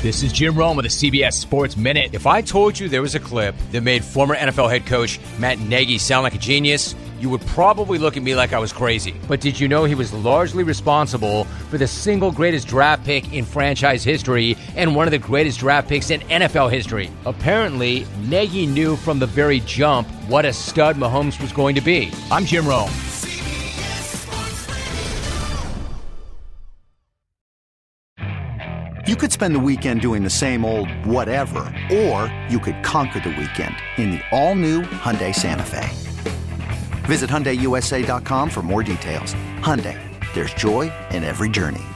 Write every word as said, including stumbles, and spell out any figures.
This is Jim Rome with the C B S Sports Minute. If I told you there was a clip that made former N F L head coach Matt Nagy sound like a genius, you would probably look at me like I was crazy. But did you know he was largely responsible for the single greatest draft pick in franchise history and one of the greatest draft picks in N F L history? Apparently, Nagy knew from the very jump what a stud Mahomes was going to be. I'm Jim Rome. You could spend the weekend doing the same old whatever, or you could conquer the weekend in the all-new Hyundai Santa Fe. Visit Hyundai U S A dot com for more details. Hyundai, there's joy in every journey.